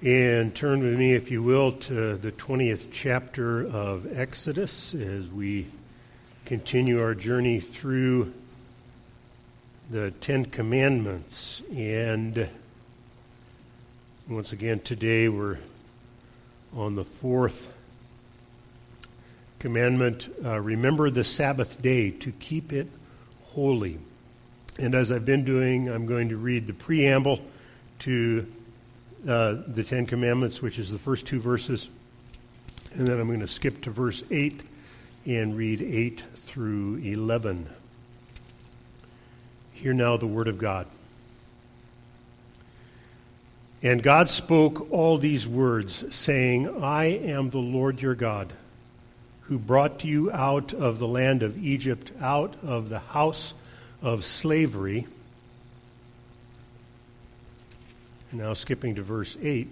And turn with me, if you will, to the 20th chapter of Exodus as we continue our journey through the Ten Commandments. And once again, today we're on the fourth commandment. Remember the Sabbath day to keep it holy. And as I've been doing, I'm going to read the preamble to the Ten Commandments, which is the first two verses, and then I'm going to skip to verse 8 and read 8 through 11. Hear now the word of God. And God spoke all these words, saying, I am the Lord your God, who brought you out of the land of Egypt, out of the house of slavery. Now skipping to verse 8.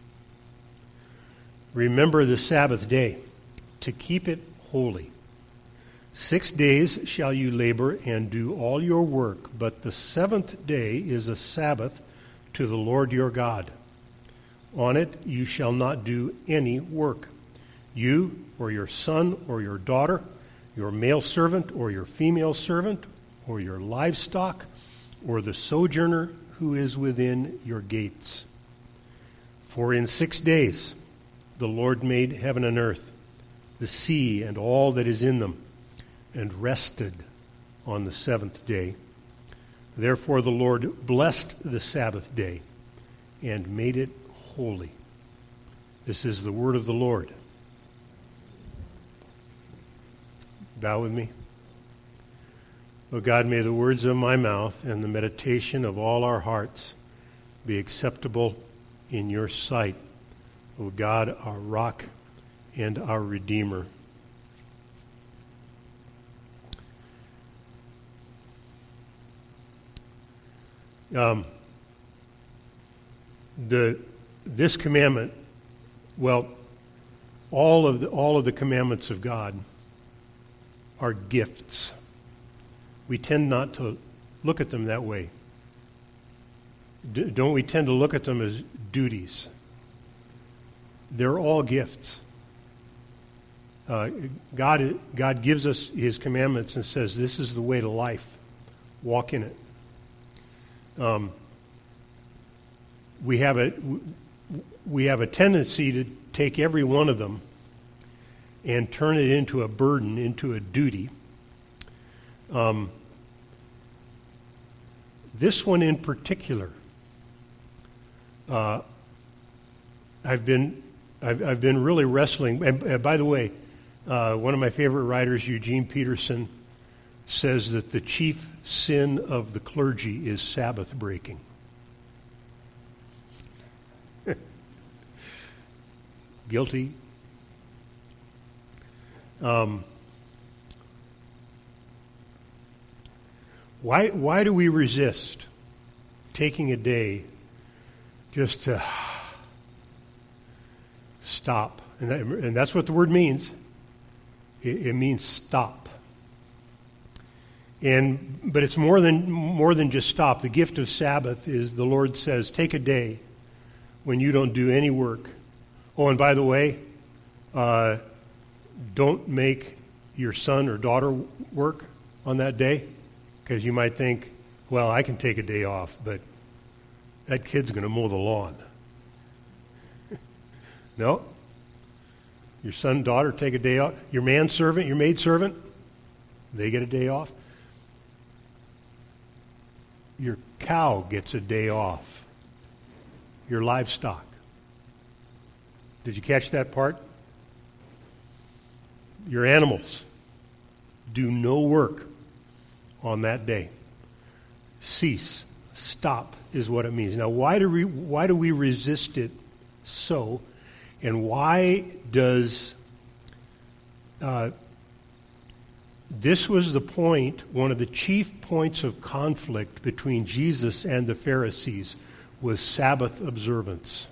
Remember the Sabbath day, to keep it holy. 6 days shall you labor and do all your work, but the seventh day is a Sabbath to the Lord your God. On it you shall not do any work. You or your son or your daughter, your male servant or your female servant, or your livestock, or the sojourner who is within your gates. For in 6 days the Lord made heaven and earth, the sea and all that is in them, and rested on the seventh day. Therefore the Lord blessed the Sabbath day and made it holy. This is the word of the Lord. Bow with me. O God, may the words of my mouth and the meditation of all our hearts be acceptable in your sight, O God, our rock and our Redeemer. This commandment, well, all of the commandments of God are gifts. We tend not to look at them that way. Don't we tend to look at them as duties? They're all gifts. God gives us his commandments and says, this is the way to life. Walk in it. We have a tendency to take every one of them and turn it into a burden, into a duty. This one in particular, I've been really wrestling. And by the way, one of my favorite writers, Eugene Peterson, says that the chief sin of the clergy is Sabbath breaking. Guilty. Why do we resist taking a day just to stop? And that's what the word means. It means stop. But it's more than just stop. The gift of Sabbath is the Lord says, take a day when you don't do any work. Oh, and by the way, don't make your son or daughter work on that day. Because you might think, well, I can take a day off, but that kid's going to mow the lawn. No. Your son, daughter, take a day off. Your manservant, your maidservant, they get a day off. Your cow gets a day off. Your livestock. Did you catch that part? Your animals do no work on that day. Cease, stop is what it means. Now, why do we resist it so? And why does this was the point, one of the chief points of conflict between Jesus and the Pharisees was Sabbath observance.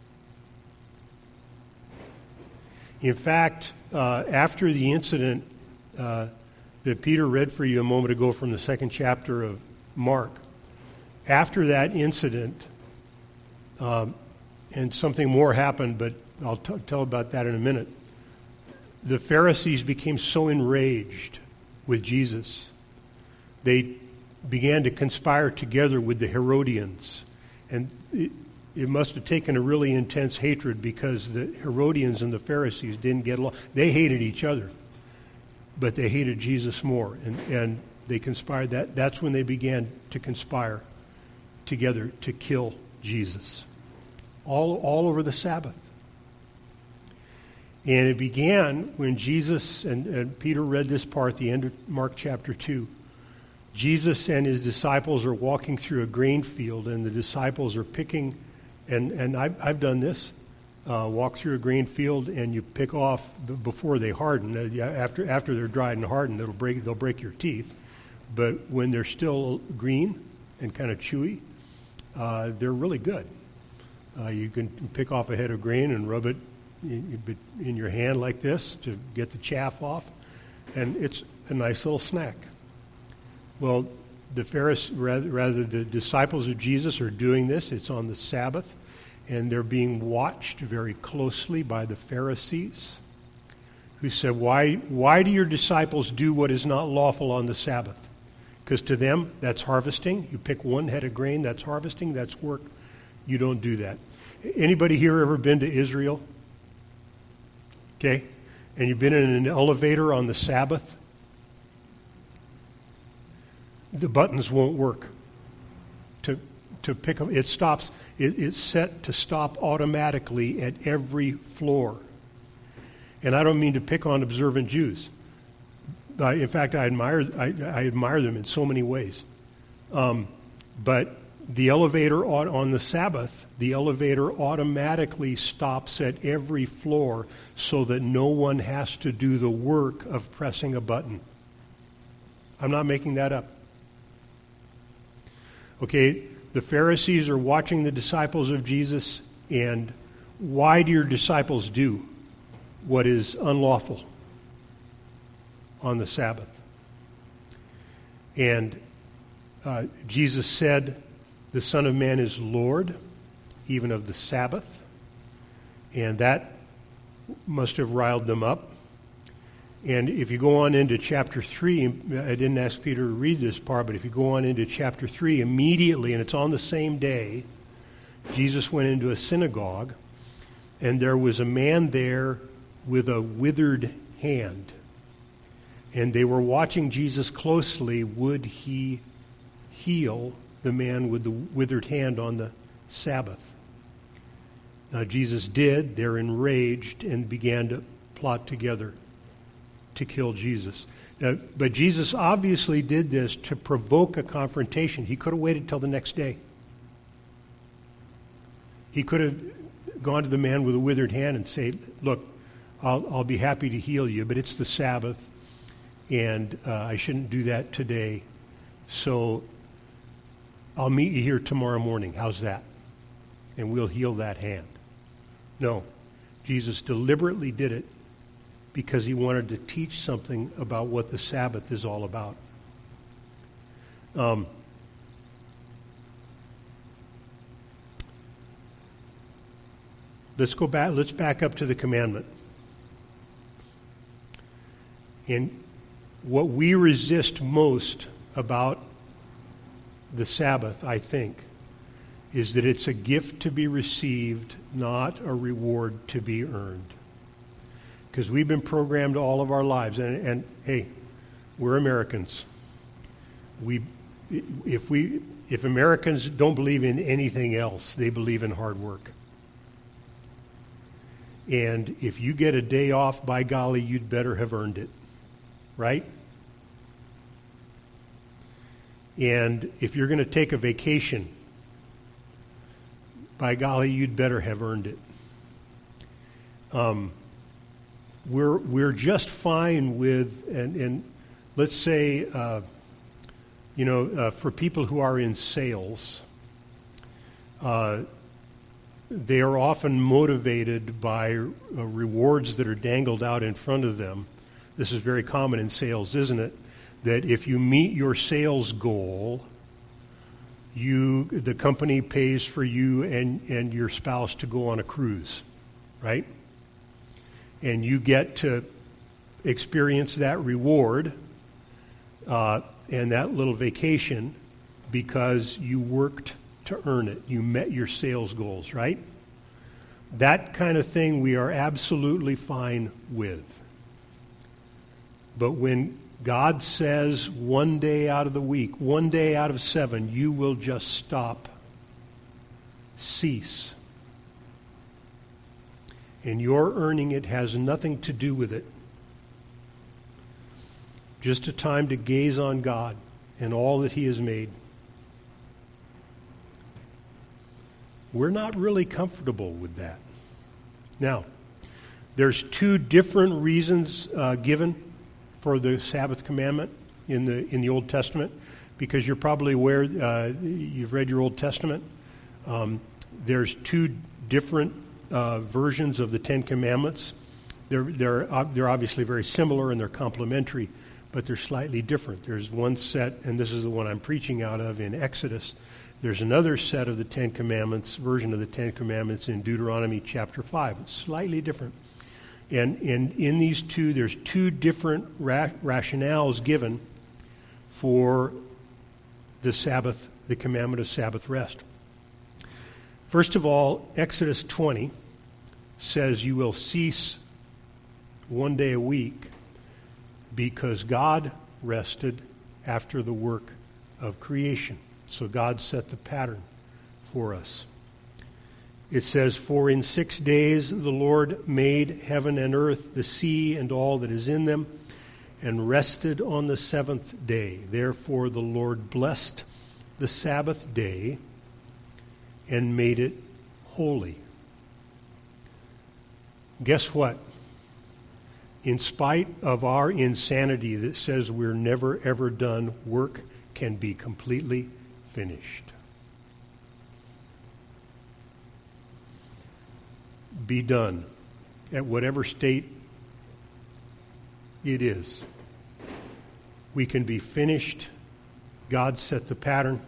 In fact, after the incident that Peter read for you a moment ago from the second chapter of Mark, after that incident, And something more happened, but I'll tell about that in a minute. The Pharisees became so enraged with Jesus, they began to conspire together with the Herodians. And it must have taken a really intense hatred, because the Herodians and the Pharisees didn't get along. They hated each other, but they hated Jesus more. And they conspired. That's when they began to conspire together to kill Jesus. All over the Sabbath. And it began when Jesus, and Peter read this part at the end of Mark chapter 2. Jesus and his disciples are walking through a grain field, and the disciples are picking, and I've done this, walk through a grain field, and you pick off before they harden. After they're dried and hardened, they'll break your teeth. But when they're still green and kind of chewy, they're really good. You can pick off a head of grain and rub it in your hand like this to get the chaff off, and it's a nice little snack. Well, the Pharisees, rather the disciples of Jesus are doing this. It's on the Sabbath, and they're being watched very closely by the Pharisees, who said, why do your disciples do what is not lawful on the Sabbath? Because to them, that's harvesting. You pick one head of grain, that's harvesting, that's work. You don't do that. Anybody here ever been to Israel? Okay? And you've been in an elevator on the Sabbath? The buttons won't work to pick up. It stops. It's set to stop automatically at every floor. And I don't mean to pick on observant Jews. In fact, I admire them in so many ways. But the elevator on the Sabbath, the elevator automatically stops at every floor so that no one has to do the work of pressing a button. I'm not making that up. Okay, the Pharisees are watching the disciples of Jesus, and why do your disciples do what is unlawful on the Sabbath? And Jesus said, the Son of Man is Lord, even of the Sabbath. And that must have riled them up. And if you go on into chapter 3, I didn't ask Peter to read this part, but if you go on into chapter 3, immediately, and it's on the same day, Jesus went into a synagogue, and there was a man there with a withered hand. And they were watching Jesus closely. Would he heal the man with the withered hand on the Sabbath? Now, Jesus did. They're enraged and began to plot together to kill Jesus. Now, but Jesus obviously did this to provoke a confrontation. He could have waited till the next day. He could have gone to the man with a withered hand and said, look, I'll be happy to heal you, but it's the Sabbath, and I shouldn't do that today. So I'll meet you here tomorrow morning. How's that? And we'll heal that hand. No, Jesus deliberately did it because he wanted to teach something about what the Sabbath is all about. Let's go back. Let's back up to the commandment. And what we resist most about the Sabbath, I think, is that it's a gift to be received, not a reward to be earned. Because we've been programmed all of our lives, and hey, we're Americans. If Americans don't believe in anything else, they believe in hard work. And if you get a day off, by golly, you'd better have earned it, right? And if you're going to take a vacation, by golly, you'd better have earned it. We're just fine with, and let's say, for people who are in sales, they are often motivated by rewards that are dangled out in front of them. This is very common in sales, isn't it? That if you meet your sales goal, the company pays for you and your spouse to go on a cruise, right? And you get to experience that reward and that little vacation because you worked to earn it. You met your sales goals, right? That kind of thing we are absolutely fine with. But when God says one day out of the week, one day out of 7, you will just stop, cease. And your earning it has nothing to do with it. Just a time to gaze on God and all that He has made. We're not really comfortable with that. Now, there's 2 different reasons given for the Sabbath commandment in the Old Testament, because you're probably aware, you've read your Old Testament. There's 2 different versions of the 10 Commandments. They're obviously very similar and they're complementary, but they're slightly different. There's one set, and this is the one I'm preaching out of in Exodus. There's another set of the 10 Commandments, version of the 10 Commandments in Deuteronomy chapter 5. It's slightly different. And in these 2, there's 2 different rationales given for the Sabbath, the commandment of Sabbath rest. First of all, Exodus 20 says you will cease one day a week because God rested after the work of creation. So God set the pattern for us. It says, "For in 6 days the Lord made heaven and earth, the sea and all that is in them, and rested on the 7th day. Therefore the Lord blessed the Sabbath day and made it holy." Guess what? In spite of our insanity that says we're never ever done, work can be completely finished. Be done at whatever state it is. We can be finished. God set the pattern.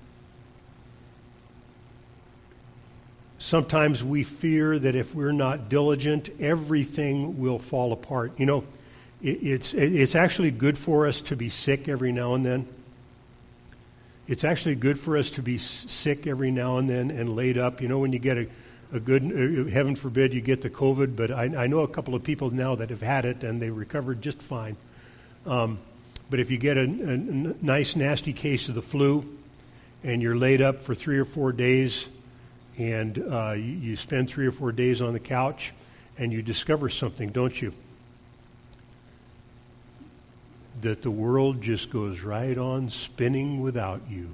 Sometimes we fear that if we're not diligent, everything will fall apart. You know, it's actually good for us to be sick every now and then. It's actually good for us to be sick every now and then and laid up. You know, when you get a good, heaven forbid you get the COVID, but I know a couple of people now that have had it and they recovered just fine. But if you get a nice, nasty case of the flu and you're laid up for 3 or 4 days and you spend 3 or 4 days on the couch and you discover something, don't you? That the world just goes right on spinning without you.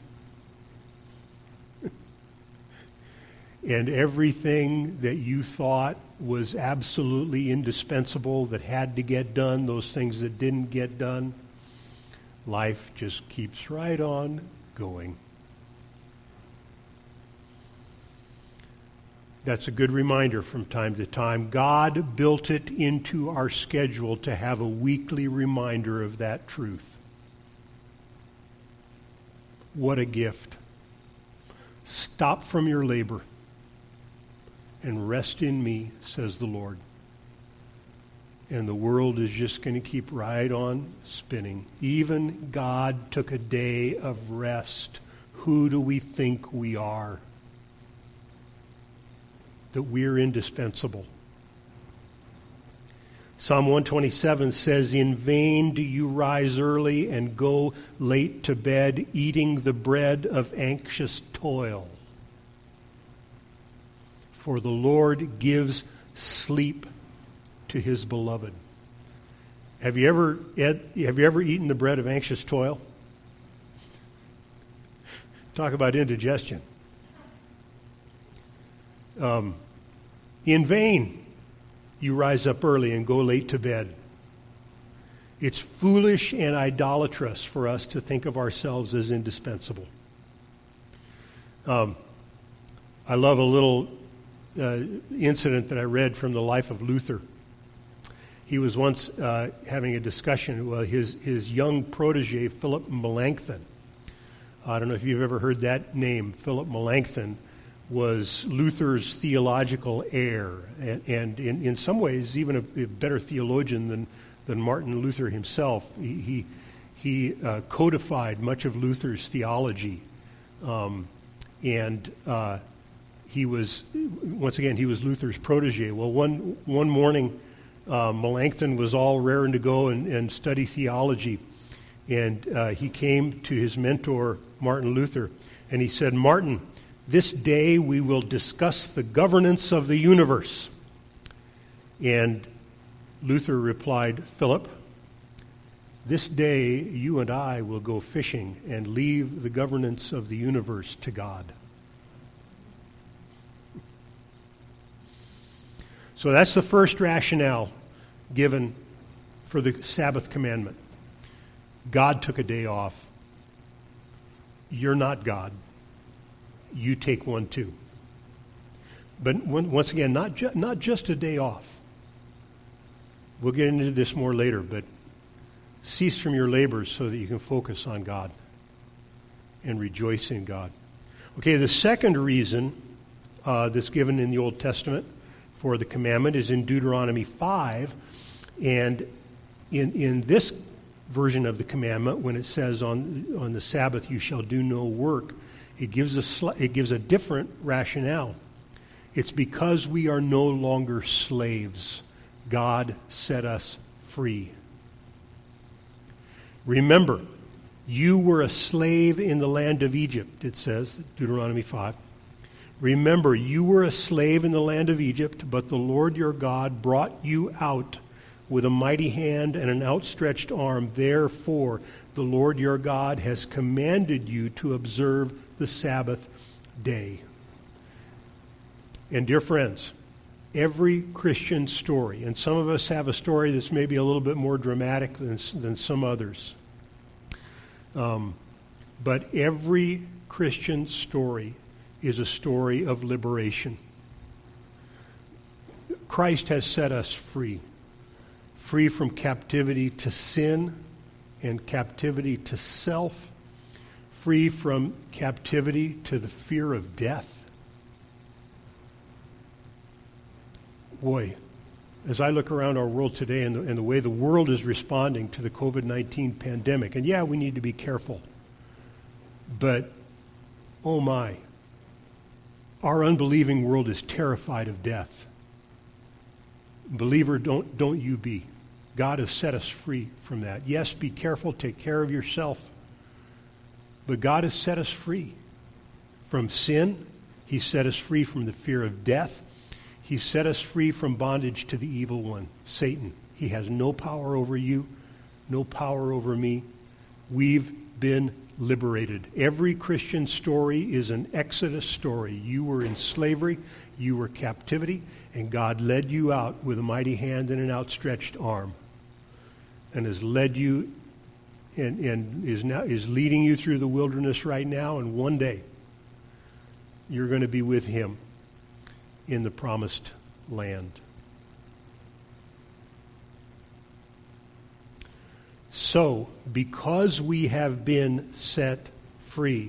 And everything that you thought was absolutely indispensable, that had to get done, those things that didn't get done, life just keeps right on going. That's a good reminder from time to time. God built it into our schedule to have a weekly reminder of that truth. What a gift. Stop from your labor and rest in me, says the Lord. And the world is just going to keep right on spinning. Even God took a day of rest. Who do we think we are? That we're indispensable. Psalm 127 says, "In vain do you rise early and go late to bed, eating the bread of anxious toil. For the Lord gives sleep to his beloved." Have you ever eaten the bread of anxious toil? Talk about indigestion. In vain you rise up early and go late to bed. It's foolish and idolatrous for us to think of ourselves as indispensable. I love a little incident that I read from the life of Luther. He was once having a discussion. Well, his young protege, Philip Melanchthon, I don't know if you've ever heard that name. Philip Melanchthon was Luther's theological heir, and in some ways even a better theologian than Martin Luther himself. He codified much of Luther's theology, and he was Luther's protege. Well, one morning, Melanchthon was all raring to go and study theology, and he came to his mentor, Martin Luther, and he said, "Martin, this day we will discuss the governance of the universe." And Luther replied, "Philip, this day you and I will go fishing and leave the governance of the universe to God." So that's the first rationale given for the Sabbath commandment. God took a day off. You're not God. You take one too. But once again, not just a day off. We'll get into this more later, but cease from your labors so that you can focus on God and rejoice in God. Okay, the second reason that's given in the Old Testament for the commandment is in Deuteronomy 5. And in this version of the commandment, when it says on the Sabbath you shall do no work, it gives a different rationale. It's because we are no longer slaves. God set us free. Remember, you were a slave in the land of Egypt, it says, Deuteronomy 5. Remember, you were a slave in the land of Egypt, but the Lord your God brought you out with a mighty hand and an outstretched arm. Therefore, the Lord your God has commanded you to observe the Sabbath day. And dear friends, every Christian story, and some of us have a story that's maybe a little bit more dramatic than some others, but every Christian story is a story of liberation. Christ has set us free from captivity to sin and captivity to self, free from captivity to the fear of death. Boy, as I look around our world today and the way the world is responding to the COVID-19 pandemic, and yeah, we need to be careful, but oh my, our unbelieving world is terrified of death. Believer, don't you be. God has set us free from that. Yes, be careful, take care of yourself. But God has set us free from sin. He set us free from the fear of death. He set us free from bondage to the evil one, Satan. He has no power over you, no power over me. We've been liberated. Every Christian story is an Exodus story. You were in slavery, you were captivity, and God led you out with a mighty hand and an outstretched arm, and has led you and is leading you through the wilderness right now, and one day you're going to be with him in the promised land. So, because we have been set free,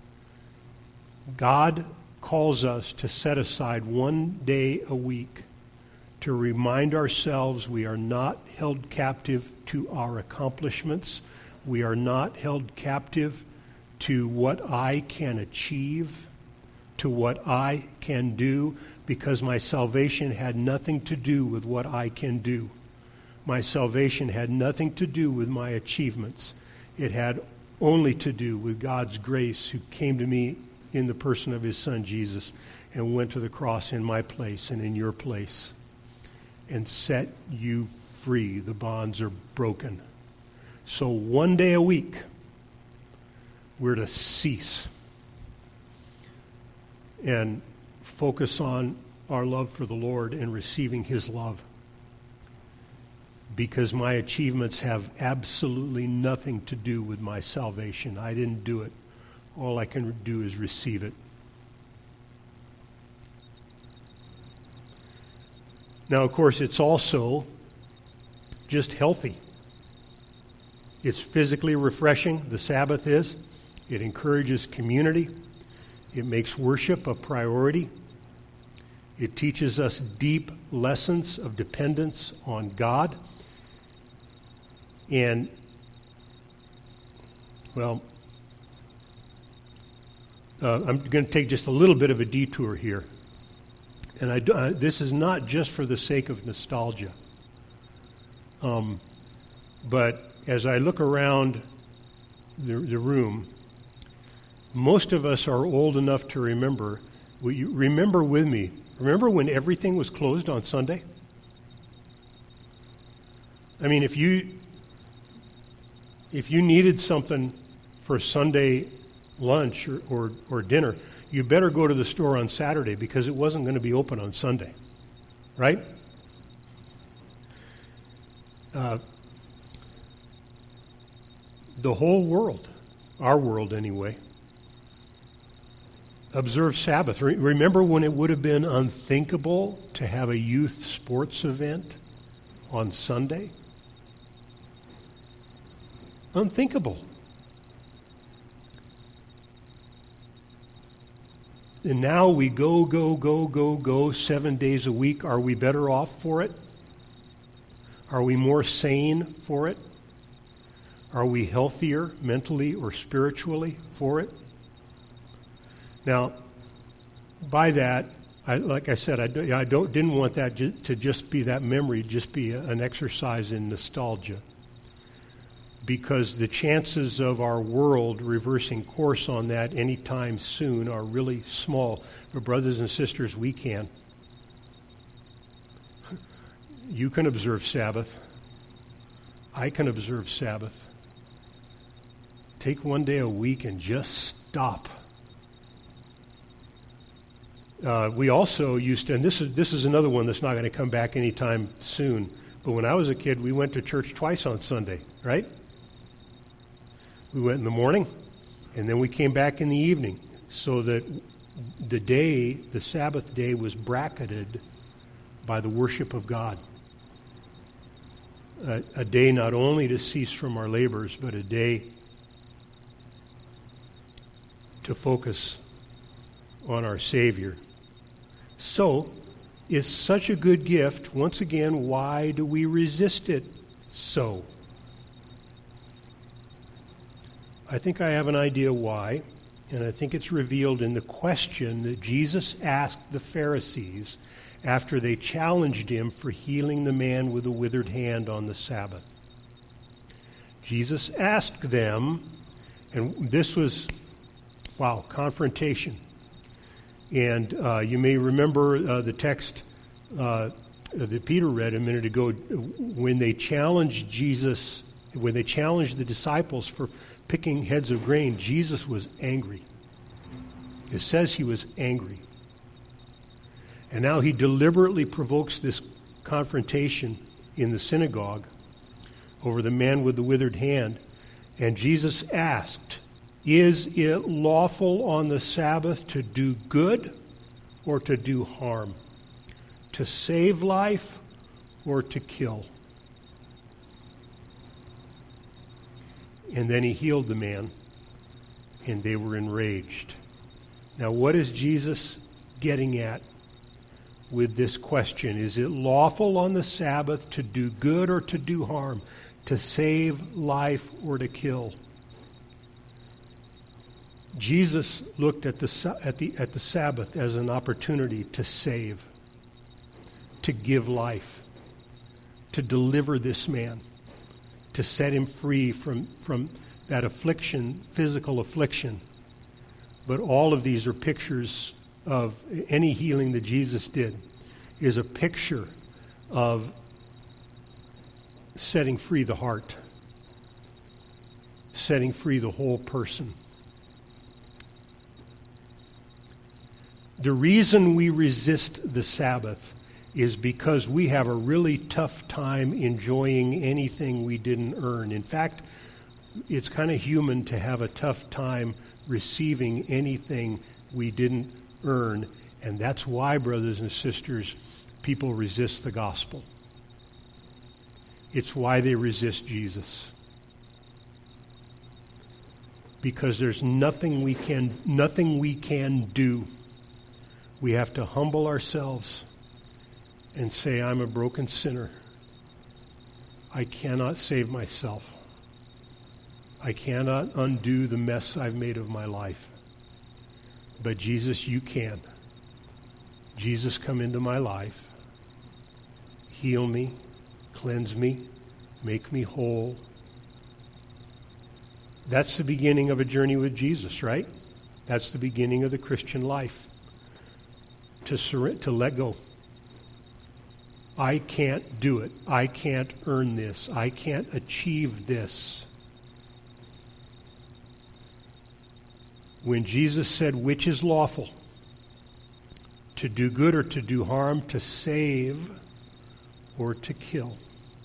God calls us to set aside one day a week to remind ourselves we are not held captive to our accomplishments. We are not held captive to what I can achieve, to what I can do, because my salvation had nothing to do with what I can do. My salvation had nothing to do with my achievements. It had only to do with God's grace, who came to me in the person of his Son Jesus and went to the cross in my place and in your place and set you free. The bonds are broken. So one day a week, we're to cease and focus on our love for the Lord and receiving his love. Because my achievements have absolutely nothing to do with my salvation. I didn't do it. All I can do is receive it. Now, of course, it's also just healthy. It's physically refreshing, the Sabbath is. It encourages community. It makes worship a priority. It teaches us deep lessons of dependence on God. And, well, I'm going to take just a little bit of a detour here. And this is not just for the sake of nostalgia. But as I look around the room, most of us are old enough to remember. Will you remember with me? Remember when everything was closed on Sunday? I mean, if you needed something for Sunday lunch or dinner, you better go to the store on Saturday because it wasn't going to be open on Sunday, right? The whole world, our world anyway, observed Sabbath. Remember when it would have been unthinkable to have a youth sports event on Sunday? Unthinkable. And now we go 7 days a week. Are we better off for it? Are we more sane for it? Are we healthier mentally or spiritually for it? Now, by that, like I said, I didn't want that to just be that memory, just be an exercise in nostalgia. Because the chances of our world reversing course on that anytime soon are really small. But brothers and sisters, we can. You can observe Sabbath. I can observe Sabbath. Take one day a week and just stop. We also used to, and this is another one that's not going to come back anytime soon, but when I was a kid, we went to church twice on Sunday, right? We went in the morning, and then we came back in the evening, so that the Sabbath day was bracketed by the worship of God. A day not only to cease from our labors, but a day to focus on our Savior. So, it's such a good gift. Once again, why do we resist it so? I think I have an idea why, and I think it's revealed in the question that Jesus asked the Pharisees after they challenged him for healing the man with the withered hand on the Sabbath. Jesus asked them, and this was, confrontation. And you may remember the text that Peter read a minute ago when they challenged Jesus, when they challenged the disciples for picking heads of grain. Jesus was angry. It says he was angry. And now he deliberately provokes this confrontation in the synagogue over the man with the withered hand. And Jesus asked, "Is it lawful on the Sabbath to do good or to do harm? To save life or to kill?" And then he healed the man, and they were enraged. Now, what is Jesus getting at with this question? Is it lawful on the Sabbath to do good or to do harm? To save life or to kill? Jesus looked at the Sabbath as an opportunity to save, to give life, to deliver this man, to set him free from that affliction, physical affliction. But all of these are pictures of any healing that Jesus did is a picture of setting free the heart, setting free the whole person. The reason we resist the Sabbath is because we have a really tough time enjoying anything we didn't earn. In fact, it's kind of human to have a tough time receiving anything we didn't earn. And that's why, brothers and sisters, people resist the gospel. It's why they resist Jesus. because there's nothing we can do. We have to humble ourselves and say, I'm a broken sinner. I cannot save myself. I cannot undo the mess I've made of my life. But Jesus, you can. Jesus, come into my life. Heal me, cleanse me, make me whole. That's the beginning of a journey with Jesus, right? That's the beginning of the Christian life. To let go. I can't do it. I can't earn this. I can't achieve this. When Jesus said, which is lawful? To do good or to do harm, to save or to kill?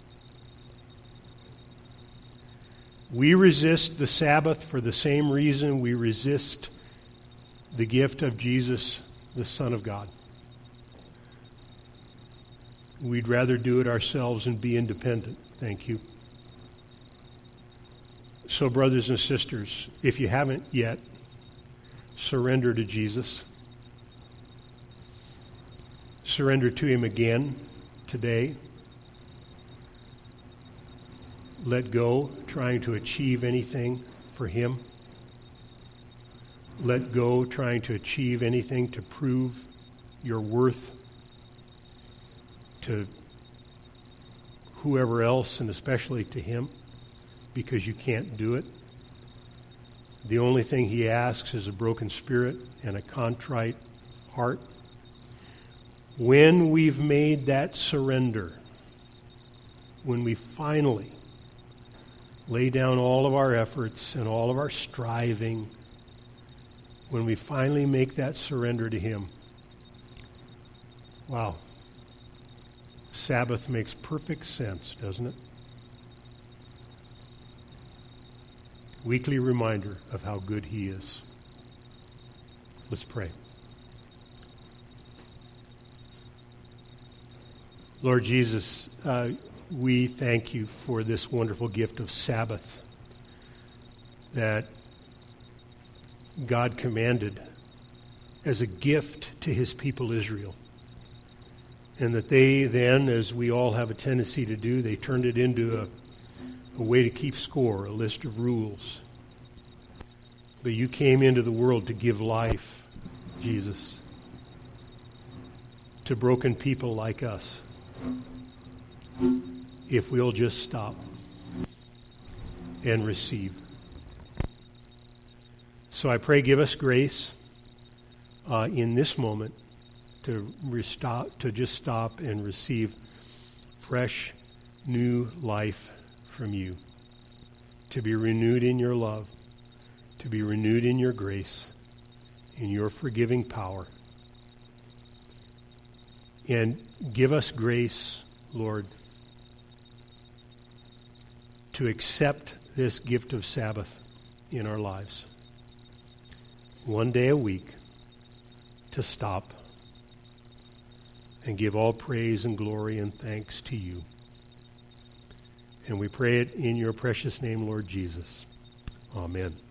We resist the Sabbath for the same reason we resist the gift of Jesus, the Son of God. We'd rather do it ourselves and be independent. Thank you. So, brothers and sisters, if you haven't yet, surrender to Jesus. Surrender to him again today. Let go trying to achieve anything for him. Let go trying to achieve anything to prove your worth to whoever else, and especially to him, because you can't do it. The only thing he asks is a broken spirit and a contrite heart. When we've made that surrender, when we finally lay down all of our efforts and all of our striving, when we finally make that surrender to him, wow, Sabbath makes perfect sense, doesn't it? Weekly reminder of how good he is. Let's pray. Lord Jesus, we thank you for this wonderful gift of Sabbath that God commanded as a gift to his people Israel. And that they then, as we all have a tendency to do, they turned it into a way to keep score, a list of rules. But you came into the world to give life, Jesus, to broken people like us. If we'll just stop and receive. So I pray, give us grace in this moment to just stop and receive fresh, new life from you, to be renewed in your love, to be renewed in your grace, in your forgiving power. And give us grace, Lord, to accept this gift of Sabbath in our lives. One day a week to stop and give all praise and glory and thanks to you. And we pray it in your precious name, Lord Jesus. Amen.